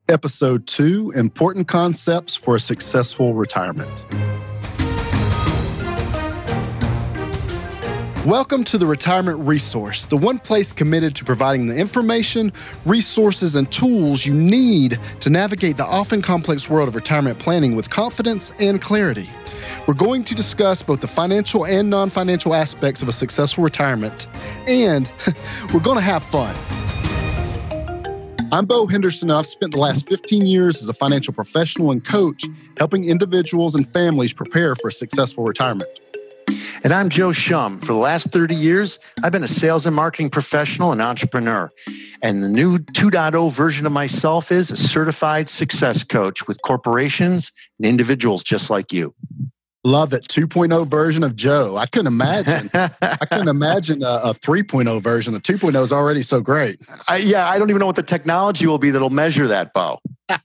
Episode 2, Important Concepts for a Successful Retirement. Welcome to the Retirement Resource, the one place committed to providing the information, resources, and tools you need to navigate the often complex world of retirement planning with confidence and clarity. We're going to discuss both the financial and non-financial aspects of a successful retirement, and we're going to have fun. I'm Bo Henderson, and I've spent the last 15 years as a financial professional and coach helping individuals and families prepare for a successful retirement. And I'm Joe Shum. For the last 30 years, I've been a sales and marketing professional and entrepreneur. And the new 2.0 version of myself is a certified success coach with corporations and individuals just like you. Love it. 2.0 version of Joe. I couldn't imagine a 3.0 version. The 2.0 is already so great. I don't even know what the technology will be that'll measure that, Bo.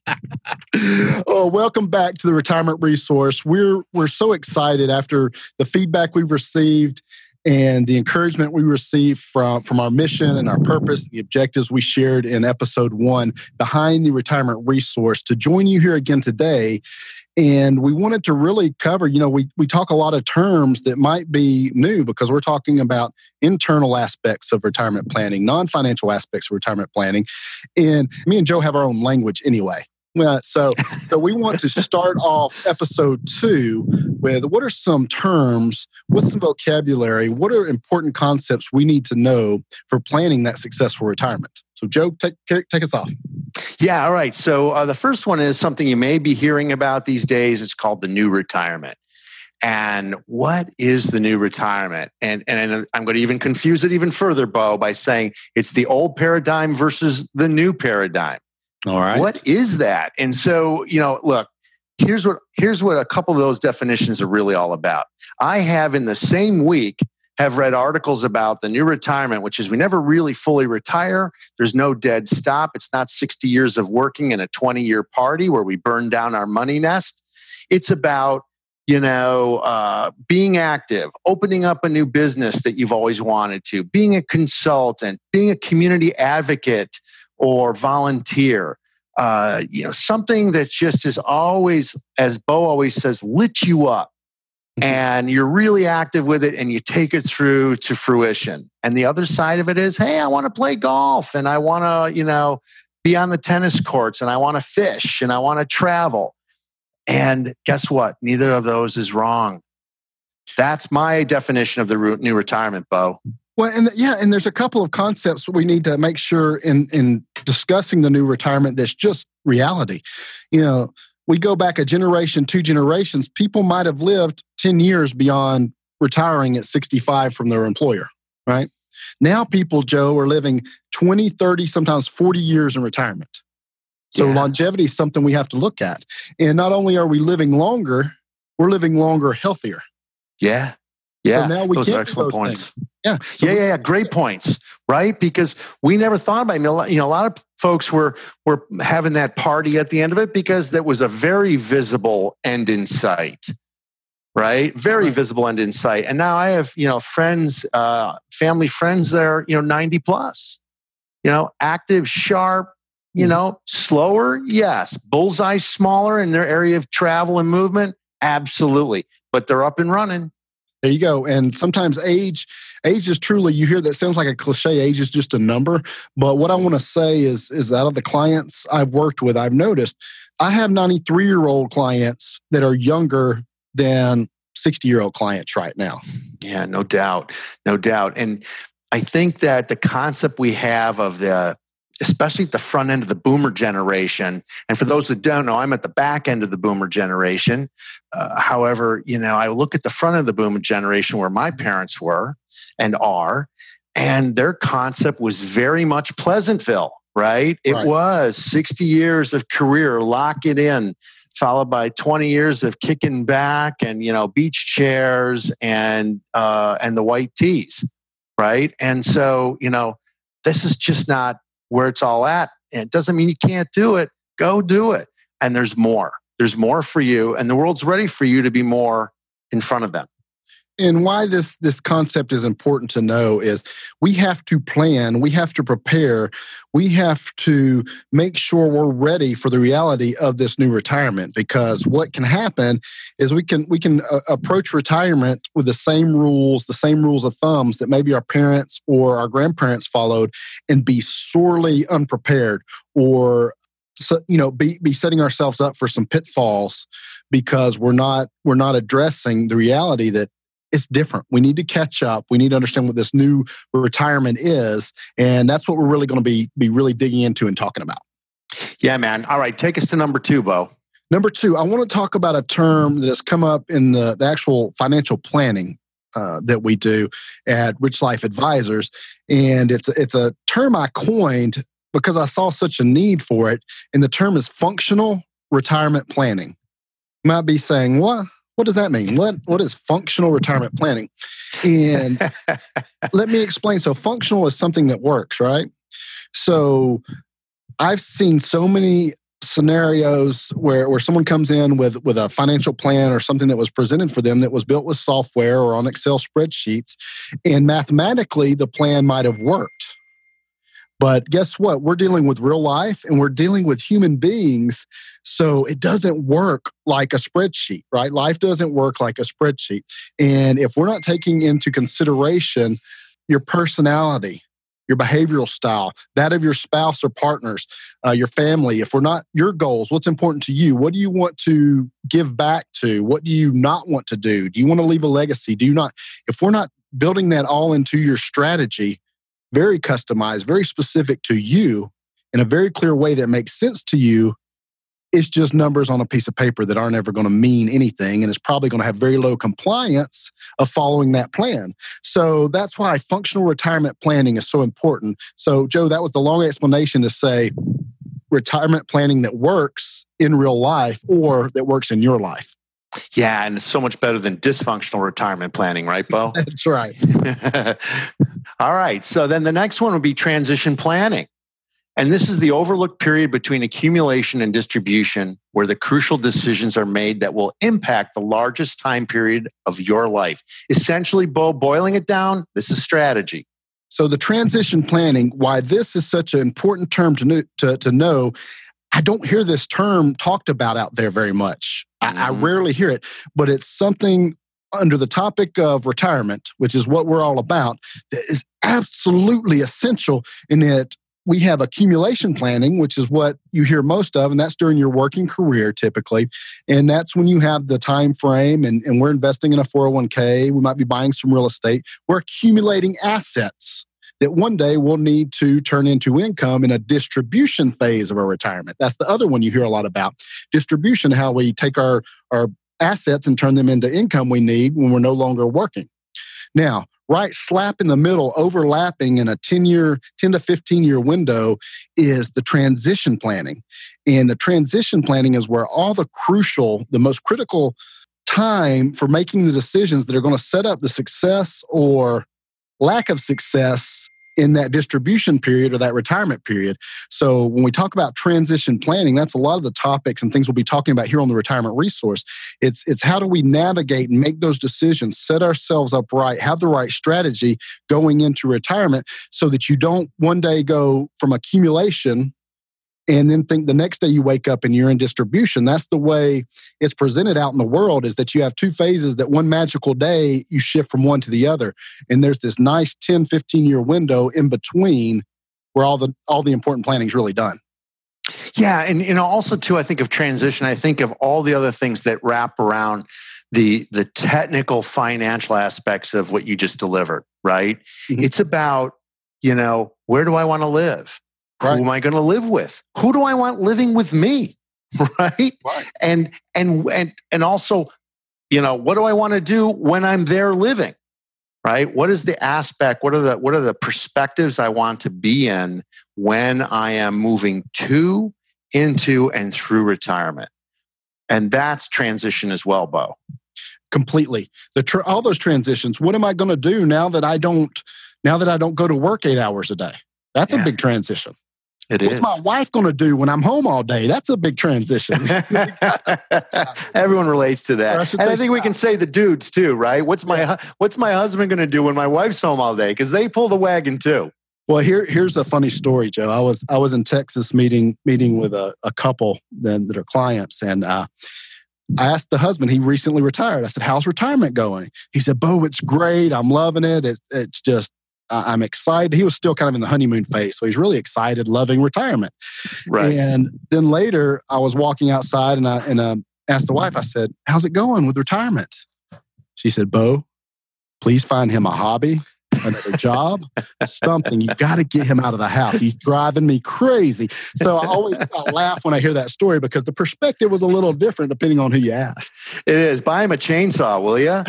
Oh, welcome back to the Retirement Resource. We're so excited after the feedback we've received and the encouragement we received from our mission and our purpose, the objectives we shared in episode 1 behind the Retirement Resource to join you here again today. And we wanted to really cover, we talk a lot of terms that might be new because we're talking about internal aspects of retirement planning, non-financial aspects of retirement planning. And me and Joe have our own language anyway. So we want to start off episode 2 with what are some terms, what's some vocabulary, what are important concepts we need to know for planning that successful retirement. So Joe, take us off. Yeah, all right. So the first one is something you may be hearing about these days. It's called the new retirement. And what is the new retirement? And I'm going to even confuse it even further, Bo, by saying it's the old paradigm versus the new paradigm. All right. What is that? And so, look, here's what a couple of those definitions are really all about. I have in the same week have read articles about the new retirement, which is we never really fully retire. There's no dead stop. It's not 60 years of working in a 20-year party where we burn down our money nest. It's about, being active, opening up a new business that you've always wanted to, being a consultant, being a community advocate or volunteer. Something that just is always, as Bo always says, lit you up. And you're really active with it and you take it through to fruition. And the other side of it is, hey, I want to play golf and I want to, be on the tennis courts and I want to fish and I want to travel. And guess what? Neither of those is wrong. That's my definition of the new retirement, Bo. Well, and there's a couple of concepts we need to make sure in discussing the new retirement that's just reality. We go back a generation, 2 generations, people might have lived 10 years beyond retiring at 65 from their employer, right? Now people, Joe, are living 20, 30, sometimes 40 years in retirement. So longevity is something we have to look at. And not only are we living longer, we're living longer healthier. Yeah. So now we those get are excellent points. Things. Yeah. Great points, right? Because we never thought about it. A lot of folks were having that party at the end of it because that was a very visible end in sight, right? Very visible end in sight. And now I have, friends, family friends that are, 90 plus, active, sharp, slower. Yes. Bullseye smaller in their area of travel and movement. Absolutely. But they're up and running. There you go. And sometimes age is truly, you hear that sounds like a cliche, age is just a number. But what I want to say is out of the clients I've worked with, I've noticed I have 93-year-old clients that are younger than 60-year-old clients right now. Yeah, no doubt. And I think that the concept we have of especially at the front end of the boomer generation. And for those that don't know, I'm at the back end of the boomer generation. However, I look at the front of the boomer generation where my parents were and are, and their concept was very much Pleasantville, right? It was 60 years of career, lock it in, followed by 20 years of kicking back and, beach chairs and the white tees, right? And so, this is just not where it's all at. And it doesn't mean you can't do it. Go do it. And there's more. There's more for you. And the world's ready for you to be more in front of them. And why this concept is important to know is we have to plan, we have to prepare, we have to make sure we're ready for the reality of this new retirement. Because what can happen is we can approach retirement with the same rules of thumbs that maybe our parents or our grandparents followed, and be sorely unprepared, or be setting ourselves up for some pitfalls because we're not addressing the reality that it's different. We need to catch up. We need to understand what this new retirement is. And that's what we're really going to be really digging into and talking about. Yeah, man. All right. Take us to number 2, Bo. Number 2, I want to talk about a term that has come up in the actual financial planning that we do at Rich Life Advisors. And it's a term I coined because I saw such a need for it. And the term is functional retirement planning. You might be saying, what? What does that mean? What is functional retirement planning? And let me explain. So functional is something that works, right? So I've seen so many scenarios where someone comes in with a financial plan or something that was presented for them that was built with software or on Excel spreadsheets, and mathematically the plan might have worked. But guess what? We're dealing with real life and we're dealing with human beings. So it doesn't work like a spreadsheet, right? Life doesn't work like a spreadsheet. And if we're not taking into consideration your personality, your behavioral style, that of your spouse or partners, your family, if we're not, your goals, what's important to you? What do you want to give back to? What do you not want to do? Do you want to leave a legacy? Do you not? If we're not building that all into your strategy, very customized, very specific to you in a very clear way that makes sense to you, it's just numbers on a piece of paper that aren't ever going to mean anything. And it's probably going to have very low compliance of following that plan. So that's why functional retirement planning is so important. So Joe, that was the long explanation to say retirement planning that works in real life or that works in your life. Yeah, and it's so much better than dysfunctional retirement planning, right, Bo? That's right. All right. So then the next one would be transition planning. And this is the overlooked period between accumulation and distribution where the crucial decisions are made that will impact the largest time period of your life. Essentially, Bo, boiling it down, this is strategy. So the transition planning, why this is such an important term to know, I don't hear this term talked about out there very much. I rarely hear it, but it's something under the topic of retirement, which is what we're all about, that is absolutely essential in that we have accumulation planning, which is what you hear most of, and that's during your working career typically. And that's when you have the time frame and we're investing in a 401k, we might be buying some real estate. We're accumulating assets that one day we'll need to turn into income in a distribution phase of our retirement. That's the other one you hear a lot about. Distribution, how we take our assets and turn them into income we need when we're no longer working. Now, right slap in the middle, overlapping in a 10 to 15-year window is the transition planning. And the transition planning is where all the most critical time for making the decisions that are going to set up the success or lack of success in that distribution period or that retirement period. So when we talk about transition planning, that's a lot of the topics and things we'll be talking about here on the Retirement Resource. It's how do we navigate and make those decisions, set ourselves up right, have the right strategy going into retirement so that you don't one day go from accumulation and then think the next day you wake up and you're in distribution. That's the way it's presented out in the world, is that you have two phases that one magical day you shift from one to the other. And there's this nice 10, 15-year window in between where all the important planning is really done. Yeah. And also too, I think of transition, I think of all the other things that wrap around the technical financial aspects of what you just delivered, right? Mm-hmm. It's about, where do I want to live? Right. Who am I going to live with? Who do I want living with me? Right? And also, what do I want to do when I'm there living? Right? What is the aspect? What are the perspectives I want to be in when I am moving to, into, and through retirement? And that's transition as well, Bo. Completely. All those transitions. What am I going to do now that I don't go to work 8 hours a day? That's a big transition. It What's is. my wife going to do when I'm home all day? That's a big transition. Everyone relates to that. And I think we can say the dudes too, right? What's my husband going to do when my wife's home all day? Because they pull the wagon too. Well, here's a funny story, Joe. I was in Texas meeting with a couple that are clients, and I asked the husband. He recently retired. I said, "How's retirement going?" He said, "Bo, it's great. I'm loving it. It's just I'm excited." He was still kind of in the honeymoon phase, so he's really excited, loving retirement. Right. And then later, I was walking outside, and I asked the wife. I said, "How's it going with retirement?" She said, "Bo, please find him a hobby, another job, something. You got to get him out of the house. He's driving me crazy." So I laugh when I hear that story because the perspective was a little different depending on who you asked. It is. Buy him a chainsaw, will you?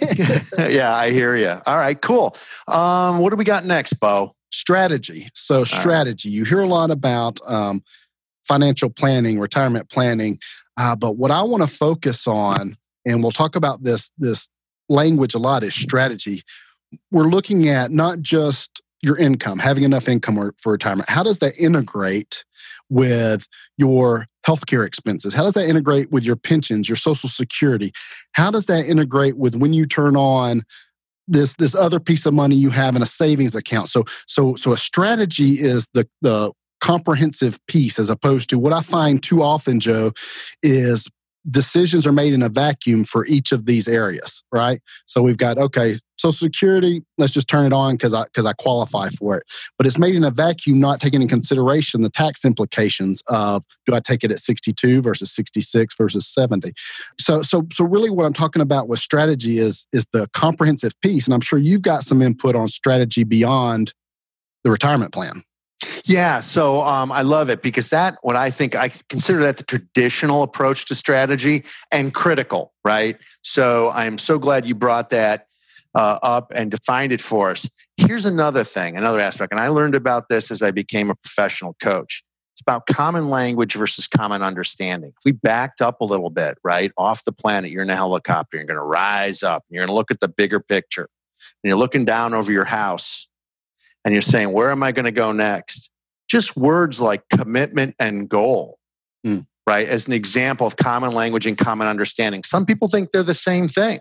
Yeah, I hear you. All right, cool. What do we got next, Bo? Strategy. So strategy. You hear a lot about financial planning, retirement planning, but what I want to focus on, and we'll talk about this language a lot, is strategy. We're looking at not just your income, having enough income for retirement. How does that integrate with your healthcare expenses? How does that integrate with your pensions, your Social Security? How does that integrate with when you turn on this other piece of money you have in a savings account? So a strategy is the comprehensive piece, as opposed to what I find too often, Joe, is decisions are made in a vacuum for each of these areas, right? So we've got, okay, Social Security, let's just turn it on because I qualify for it. But it's made in a vacuum, not taking into consideration the tax implications of, do I take it at 62 versus 66 versus 70? So really what I'm talking about with strategy is the comprehensive piece. And I'm sure you've got some input on strategy beyond the retirement plan. Yeah, so I love it because I consider that the traditional approach to strategy and critical, right? So I'm so glad you brought that up and defined it for us. Here's another aspect, and I learned about this as I became a professional coach. It's about common language versus common understanding. If we backed up a little bit, right, off the planet, you're in a helicopter, you're going to rise up, and you're going to look at the bigger picture, and you're looking down over your house, and you're saying, where am I going to go next? Just words like commitment and goal, right? As an example of common language and common understanding. Some people think they're the same thing.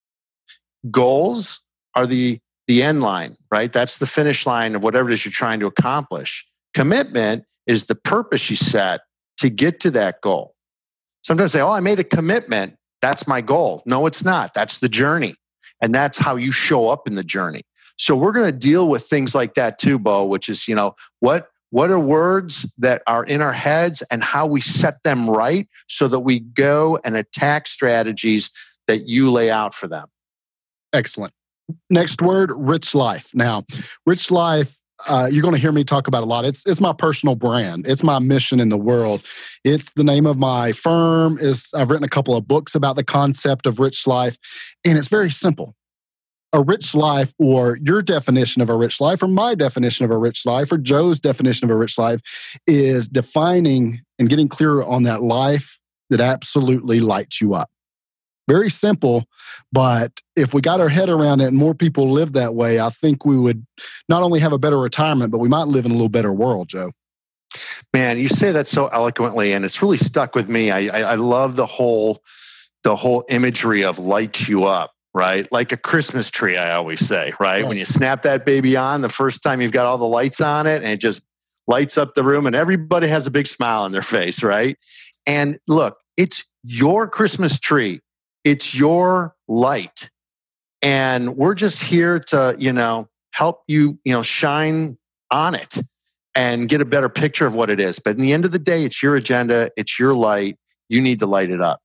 Goals are the end line, right? That's the finish line of whatever it is you're trying to accomplish. Commitment is the purpose you set to get to that goal. Sometimes say, I made a commitment. That's my goal. No, it's not. That's the journey. And that's how you show up in the journey. So we're going to deal with things like that too, Bo, which is, what are words that are in our heads and how we set them right so that we go and attack strategies that you lay out for them. Excellent. Next word, rich life. Now, rich life, you're going to hear me talk about a lot. It's my personal brand. It's my mission in the world. It's the name of my firm. I've written a couple of books about the concept of rich life, and it's very simple. A rich life, or your definition of a rich life, or my definition of a rich life, or Joe's definition of a rich life, is defining and getting clearer on that life that absolutely lights you up. Very simple, but if we got our head around it and more people live that way, I think we would not only have a better retirement, but we might live in a little better world, Joe. Man, you say that so eloquently, and it's really stuck with me. I love the whole imagery of light you up. Right? Like a Christmas tree, I always say, right? When you snap that baby on, the first time you've got all the lights on it and it just lights up the room and everybody has a big smile on their face, right? And look, it's your Christmas tree. It's your light. And we're just here to, help you, shine on it and get a better picture of what it is. But in the end of the day, it's your agenda. It's your light. You need to light it up.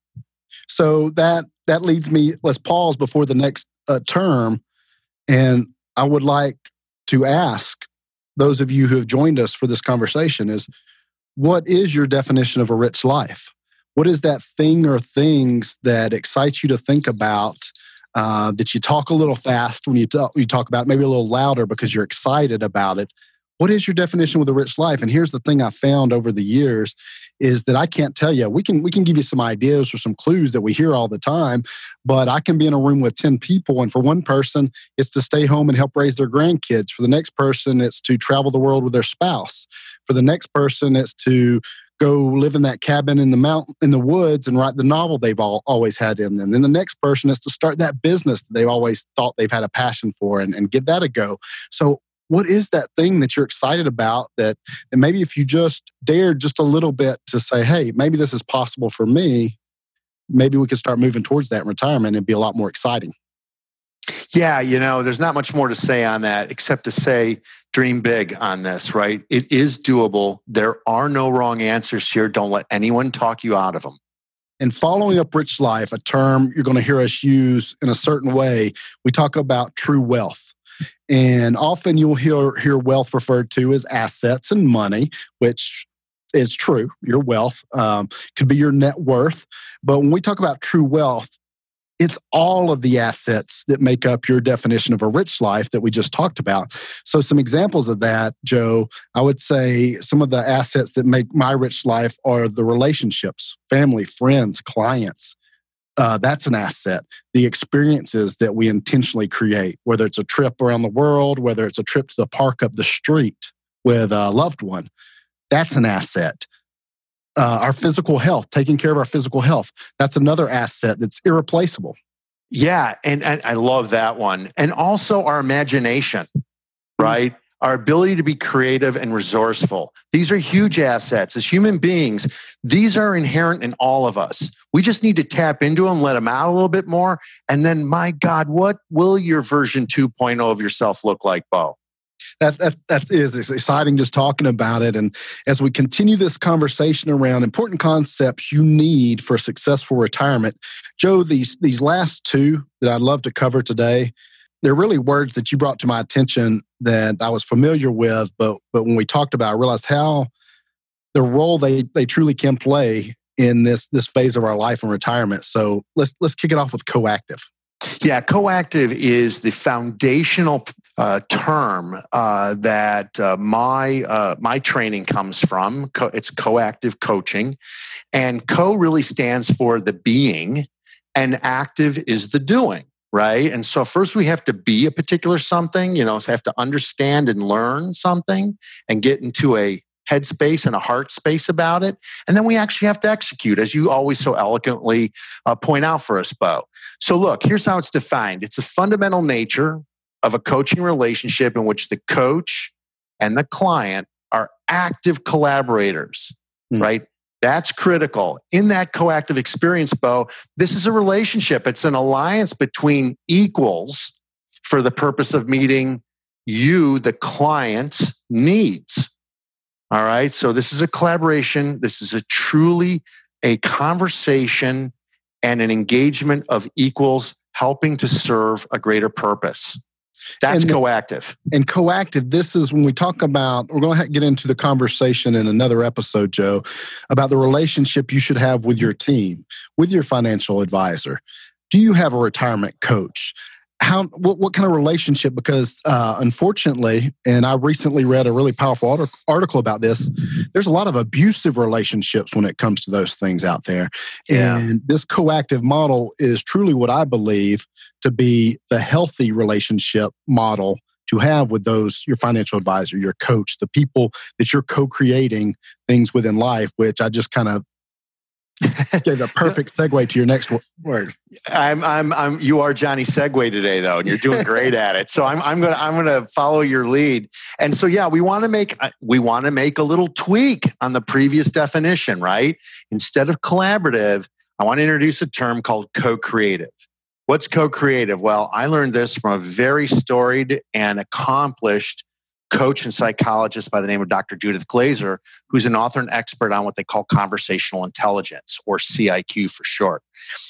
So that leads me, let's pause before the next term. And I would like to ask those of you who have joined us for this conversation is, what is your definition of a rich life? What is that thing or things that excites you to think about, that you talk a little fast when you talk about it, maybe a little louder because you're excited about it? what is your definition with a rich life? And here's the thing I found over the years is that I can't tell you. We can give you some ideas or some clues that we hear all the time, but I can be in a room with 10 people, and for one person, it's to stay home and help raise their grandkids. For the next person, it's to travel the world with their spouse. For the next person, it's to go live in that cabin in the mountain, in the woods, and write the novel they've always had in them. Then the next person is to start that business that they've always thought they've had a passion for and give that a go. So what is that thing that you're excited about that, and maybe if you just dared just a little bit to say, hey, maybe this is possible for me, maybe we could start moving towards that in retirement and be a lot more exciting. Yeah, there's not much more to say on that except to say dream big on this, right? It is doable. There are no wrong answers here. Don't let anyone talk you out of them. And following up rich life, a term you're going to hear us use in a certain way, we talk about true wealth. And often you'll hear wealth referred to as assets and money, which is true. Your wealth could be your net worth. But when we talk about true wealth, it's all of the assets that make up your definition of a rich life that we just talked about. So some examples of that, Joe, I would say some of the assets that make my rich life are the relationships, family, friends, clients. That's an asset. The experiences that we intentionally create, whether it's a trip around the world, whether it's a trip to the park up the street with a loved one, that's an asset. Our physical health, taking care of our physical health, that's another asset that's irreplaceable. Yeah, and I love that one. And also our imagination, right? Our ability to be creative and resourceful. These are huge assets. As human beings, these are inherent in all of us. We just need to tap into them, let them out a little bit more. And then, my God, what will your version 2.0 of yourself look like, Bo? That is exciting just talking about it. And as we continue this conversation around important concepts you need for a successful retirement, Joe, these last two that I'd love to cover today, they're really words that you brought to my attention that I was familiar with, but when we talked about it, I realized how the role they truly can play in this phase of our life and retirement. So let's kick it off with coactive. Yeah, coactive is the foundational term that my training comes from. It's coactive coaching, and co really stands for the being, and active is the doing. Right. And so first we have to be a particular something, so have to understand and learn something and get into a headspace and a heart space about it. And then we actually have to execute, as you always so eloquently point out for us, Bo. So look, here's how it's defined. It's a fundamental nature of a coaching relationship in which the coach and the client are active collaborators, right? That's critical. In that coactive experience, Bo, this is a relationship. It's an alliance between equals for the purpose of meeting you, the client's needs. All right. So this is a collaboration. This is truly a conversation and an engagement of equals helping to serve a greater purpose. That's coactive. And coactive, this is when we talk about, we're going to get into the conversation in another episode, Joe, about the relationship you should have with your team, with your financial advisor. Do you have a retirement coach? What kind of relationship? Because unfortunately, and I recently read a really powerful article about this, there's a lot of abusive relationships when it comes to those things out there. Yeah. And this coactive model is truly what I believe to be the healthy relationship model to have with your financial advisor, your coach, the people that you're co-creating things with in life, which I just kind of gave a perfect segue to your next word. You are Johnny Segue today, though, and you're doing great at it. So I'm gonna follow your lead. And so yeah, we want to make a little tweak on the previous definition, right? Instead of collaborative, I want to introduce a term called co-creative. What's co-creative? Well, I learned this from a very storied and accomplished coach and psychologist by the name of Dr. Judith Glaser, who's an author and expert on what they call conversational intelligence, or CIQ for short.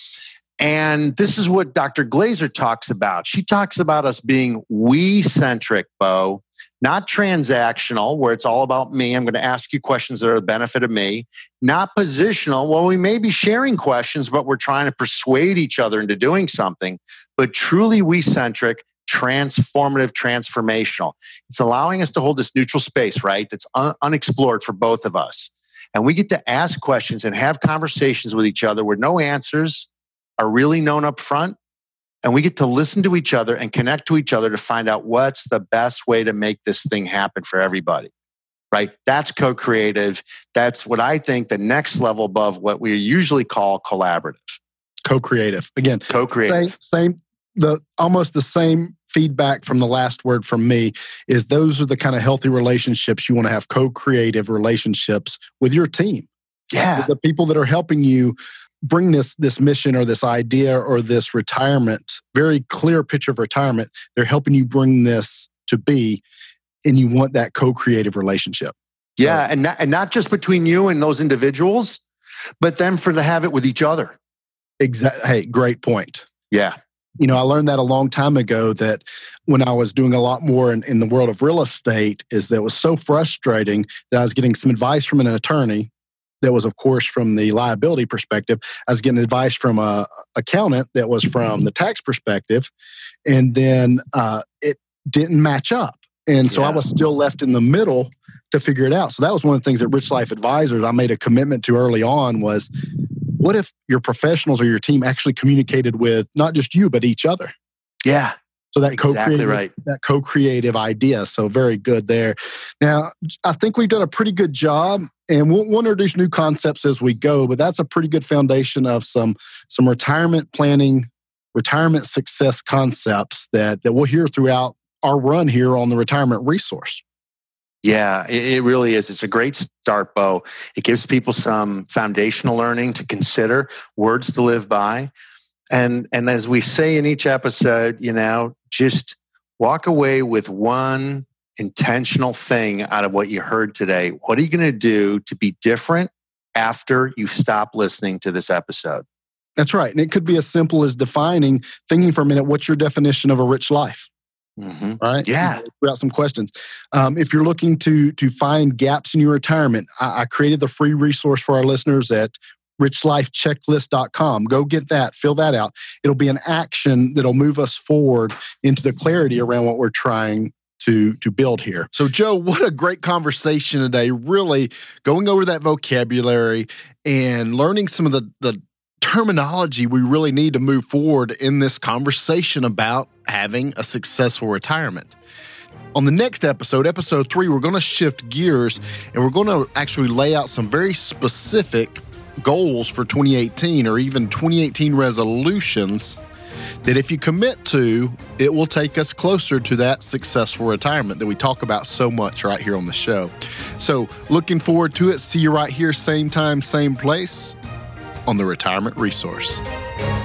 And this is what Dr. Glaser talks about. She talks about us being we-centric, Bo, not transactional, where it's all about me. I'm going to ask you questions that are the benefit of me. Not positional. Well, we may be sharing questions, but we're trying to persuade each other into doing something. But truly we-centric, transformative, transformational. It's allowing us to hold this neutral space, right? That's unexplored for both of us. And we get to ask questions and have conversations with each other where no answers are really known up front. And we get to listen to each other and connect to each other to find out what's the best way to make this thing happen for everybody, right? That's co-creative. That's what I think the next level above what we usually call collaborative. Co-creative. Again, co-creative. Almost the same feedback from the last word from me is those are the kind of healthy relationships you want to have, co-creative relationships with your team. Yeah. With the people that are helping you bring this mission or this idea or this retirement, very clear picture of retirement. They're helping you bring this to be, and you want that co-creative relationship. Yeah, and not just between you and those individuals, but then to have it with each other. Exactly. Hey, great point. Yeah. I learned that a long time ago that when I was doing a lot more in the world of real estate is that it was so frustrating that I was getting some advice from an attorney that was, of course, from the liability perspective. I was getting advice from an accountant that was from the tax perspective, and then it didn't match up. And so I was still left in the middle to figure it out. So that was one of the things that Rich Life Advisors I made a commitment to early on was, what if your professionals or your team actually communicated with not just you, but each other? Yeah. So that co-creative idea. So very good there. Now, I think we've done a pretty good job, and we'll introduce new concepts as we go, but that's a pretty good foundation of some retirement planning, retirement success concepts that we'll hear throughout our run here on the Retirement Resource. Yeah, it really is. It's a great start, Bo. It gives people some foundational learning to consider, words to live by. And as we say in each episode, just walk away with one intentional thing out of what you heard today. What are you going to do to be different after you stop listening to this episode? That's right. And it could be as simple as thinking for a minute, what's your definition of a rich life? Mm-hmm. Right? Yeah. Throughout some questions. If you're looking to find gaps in your retirement, I created the free resource for our listeners at richlifechecklist.com. Go get that, fill that out. It'll be an action that'll move us forward into the clarity around what we're trying to build here. So, Joe, what a great conversation today. Really going over that vocabulary and learning some of the terminology we really need to move forward in this conversation about having a successful retirement. On the next episode 3, we're going to shift gears and we're going to actually lay out some very specific goals for 2018 or even 2018 resolutions that if you commit to, it will take us closer to that successful retirement that we talk about so much right here on the show. So looking forward to it. See you right here, same time, same place on the Retirement Resource.